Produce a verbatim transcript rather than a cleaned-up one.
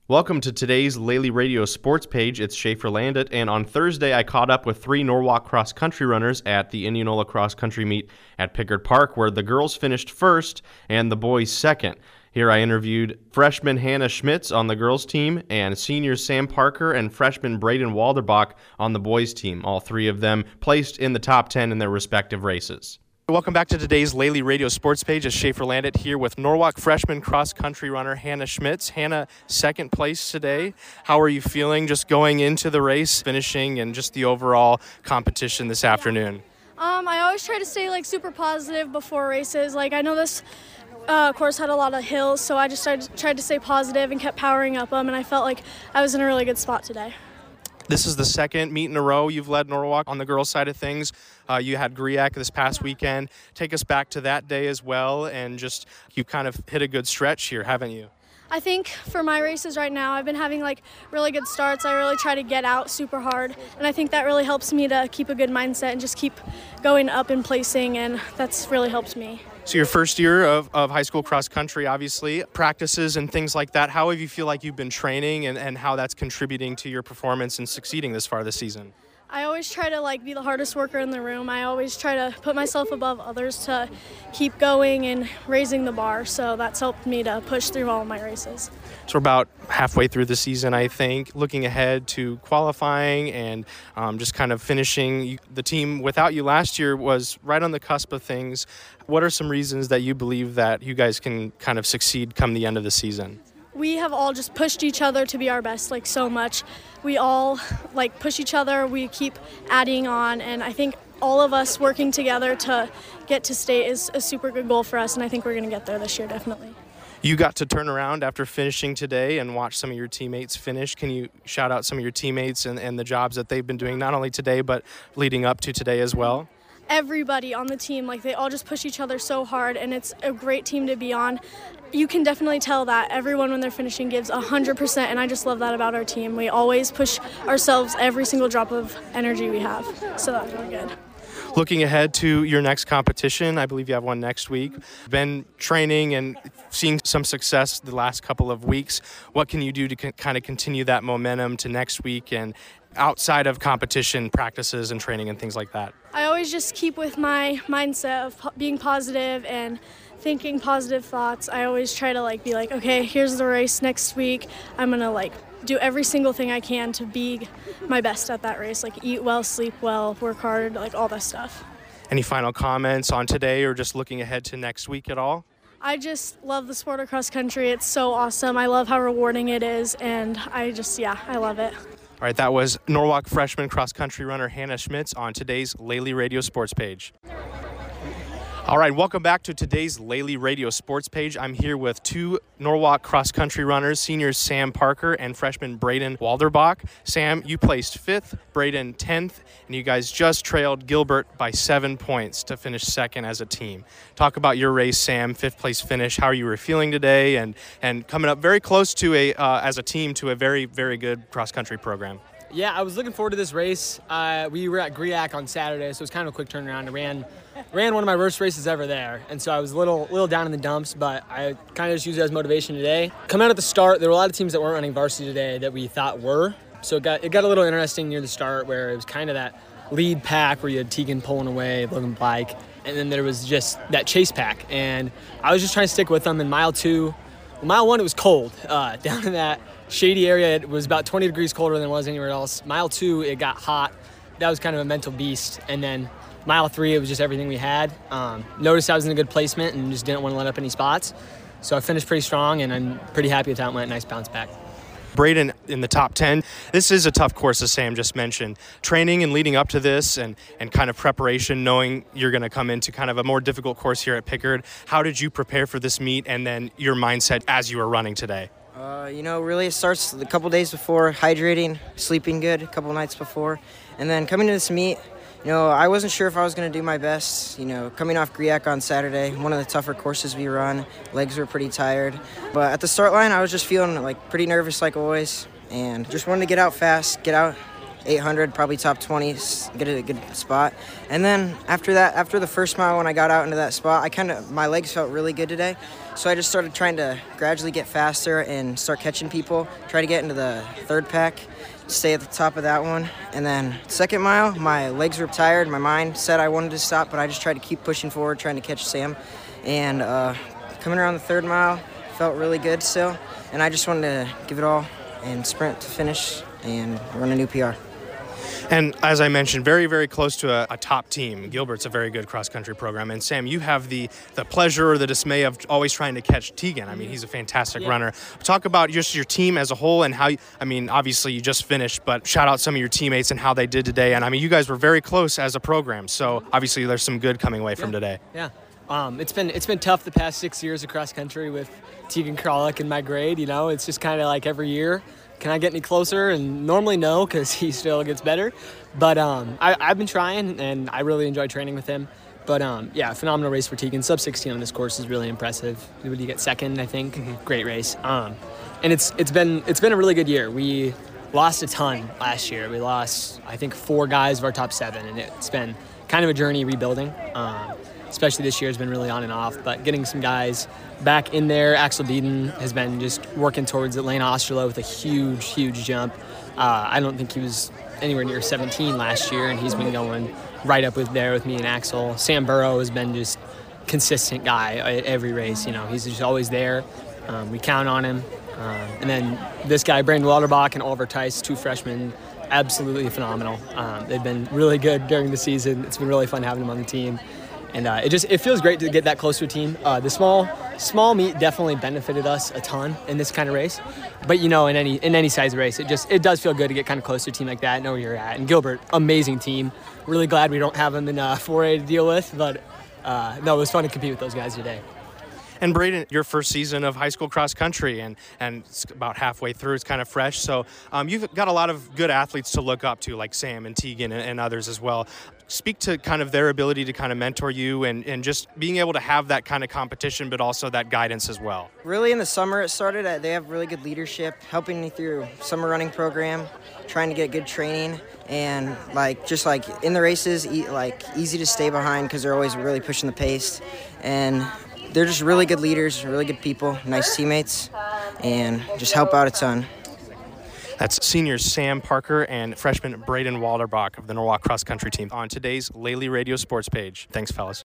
Welcome to today's Lely Radio Sports Page. It's Schaefer Landit, and on Thursday I caught up with three Norwalk cross-country runners at the Indianola cross-country meet at Pickard Park, where the girls finished first and the boys second. Here I interviewed freshman Hannah Schmitz on the girls' team and senior Sam Parker and freshman Braden Walderbach on the boys' team. All three of them placed in the top ten in their respective races. Welcome back to today's Lely Radio Sports Page. It's Schaefer Landit here with Norwalk freshman cross-country runner Hannah Schmitz. Hannah, second place today. How are you feeling just going into the race, finishing, and just the overall competition this afternoon? Um, I always try to stay like super positive before races. Like I know this uh, course had a lot of hills, so I just tried, tried to stay positive and kept powering up them, and I felt like I was in a really good spot today. This is the second meet in a row you've led Norwalk on the girls' side of things. Uh, you had GRIAC this past weekend. Take us back to that day as well, and just you kind of hit a good stretch here, haven't you? I think for my races right now, I've been having like really good starts. I really try to get out super hard, and I think that really helps me to keep a good mindset and just keep going up and placing, and that's really helped me. So your first year of, of high school cross country, obviously, practices and things like that. How have you feel like you've been training and, and how that's contributing to your performance and succeeding this far this season? I always try to like be the hardest worker in the room. I always try to put myself above others to keep going and raising the bar. So that's helped me to push through all of my races. So we're about halfway through the season, I think. Looking ahead to qualifying and um, just kind of finishing. The team without you last year was right on the cusp of things. What are some reasons that you believe that you guys can kind of succeed come the end of the season? We have all just pushed each other to be our best, like so much. We all like push each other. We keep adding on, and I think all of us working together to get to state is a super good goal for us, and I think we're going to get there this year, definitely. You got to turn around after finishing today and watch some of your teammates finish. Can you shout out some of your teammates and, and the jobs that they've been doing, not only today, but leading up to today as well? Everybody on the team, like they all just push each other so hard, and it's a great team to be on. You can definitely tell that everyone when they're finishing gives one hundred percent, and I just love that about our team. We always push ourselves every single drop of energy we have, so that's really good. Looking ahead to your next competition, I believe you have one next week. Been training and seeing some success the last couple of weeks. What can you do to c- kind of continue that momentum to next week and outside of competition practices and training and things like that? I always just keep with my mindset of po- being positive and thinking positive thoughts. I always try to like be like, okay, here's the race next week. I'm gonna like do every single thing I can to be my best at that race, like eat well, sleep well, work hard, like all that stuff. Any final comments on today or just looking ahead to next week at all? I just love the sport of cross country. It's so awesome. I love how rewarding it is, and I just, yeah, I love it. All right, that was Norwalk freshman cross-country runner Hannah Schmitz on today's Lely Radio Sports Page. All right, welcome back to today's Lely Radio Sports Page. I'm here with two Norwalk cross-country runners, seniors Sam Parker and freshman Braden Walderbach. Sam, you placed fifth, Braden tenth, and you guys just trailed Gilbert by seven points to finish second as a team. Talk about your race, Sam, fifth place finish, how you were feeling today, and, and coming up very close to a uh, as a team to a very, very good cross-country program. Yeah, I was looking forward to this race. Uh, we were at GRIAC on Saturday, so it was kind of a quick turnaround. I ran ran one of my worst races ever there, and so I was a little little down in the dumps, but I kind of just used it as motivation today. Coming out at the start, there were a lot of teams that weren't running varsity today that we thought were, so it got, it got a little interesting near the start where it was kind of that lead pack where you had Tegan pulling away, Logan Blake, and then there was just that chase pack, and I was just trying to stick with them. In mile two, well, mile one, it was cold uh, down in that shady area. It was about twenty degrees colder than it was anywhere else. Mile two, it got hot. That was kind of a mental beast. And then mile three, it was just everything we had. Um, noticed I was in a good placement and just didn't want to let up any spots. So I finished pretty strong, and I'm pretty happy with how it went. Nice bounce back. Braden in the top ten. This is a tough course, as Sam just mentioned. Training and leading up to this and, and kind of preparation, knowing you're going to come into kind of a more difficult course here at Pickard. How did you prepare for this meet and then your mindset as you were running today? Uh, you know, really it starts a couple days before, hydrating, sleeping good a couple nights before, and then coming to this meet, you know, I wasn't sure if I was going to do my best. You know, coming off GRIAC on Saturday, one of the tougher courses we run, legs were pretty tired. But at the start line, I was just feeling like pretty nervous like always, and just wanted to get out fast, get out eight hundred, probably top twenty, get a good spot. And then after that, after the first mile when I got out into that spot, I kind of, my legs felt really good today. So I just started trying to gradually get faster and start catching people, try to get into the third pack, stay at the top of that one. And then second mile, my legs were tired. My mind said I wanted to stop, but I just tried to keep pushing forward, trying to catch Sam. And uh, coming around the third mile, felt really good still. And I just wanted to give it all and sprint to finish and run a new P R. And as I mentioned, very, very close to a, a top team. Gilbert's a very good cross-country program. And Sam, you have the the pleasure or the dismay of always trying to catch Tegan. I mean, he's a fantastic Yeah. runner. Talk about just your team as a whole and how, you, I mean, obviously you just finished, but shout out some of your teammates and how they did today. And I mean, you guys were very close as a program. So obviously there's some good coming away from Yeah. today. Yeah. Um, it's been it's been tough the past six years of cross country with Tegan Kralik in my grade. You know, it's just kind of like every year, can I get any closer? And normally no, because he still gets better. But um, I, I've been trying, and I really enjoy training with him. But um, yeah, phenomenal race for Tegan. Sub sixteen on this course is really impressive. Would you get second? I think. Mm-hmm. Great race. Um, and it's it's been it's been a really good year. We lost a ton last year. We lost I think four guys of our top seven, and it's been kind of a journey rebuilding. Um, especially this year has been really on and off. But getting some guys back in there, Axel Deeden has been just working towards it. Lane Osterloh with a huge, huge jump. Uh, I don't think he was anywhere near seventeen last year, and he's been going right up with there with me and Axel. Sam Burrow has been just consistent guy at every race. You know, he's just always there. Um, we count on him. Um, and then this guy, Brandon Lauterbach and Oliver Tice, two freshmen, absolutely phenomenal. Um, they've been really good during the season. It's been really fun having them on the team. And uh, it just it feels great to get that close to a team. Uh, the small small meet definitely benefited us a ton in this kind of race. But you know, in any in any size race, it just it does feel good to get kind of close to a team like that, know where you're at. And Gilbert, amazing team. Really glad we don't have them in uh, four A to deal with. But uh, no, it was fun to compete with those guys today. And Braden, your first season of high school cross country, and and it's about halfway through. It's kind of fresh, so um, you've got a lot of good athletes to look up to, like Sam and Tegan and, and others as well. Speak to kind of their ability to kind of mentor you and, and just being able to have that kind of competition, but also that guidance as well. Really, in the summer it started, uh, they have really good leadership, helping me through summer running program, trying to get good training, and like just like in the races, e- like easy to stay behind because they're always really pushing the pace, and they're just really good leaders, really good people, nice teammates, and just help out a ton. That's seniors Sam Parker and freshman Braden Walderbach of the Norwalk cross country team on today's Lely Radio Sports page. Thanks, fellas.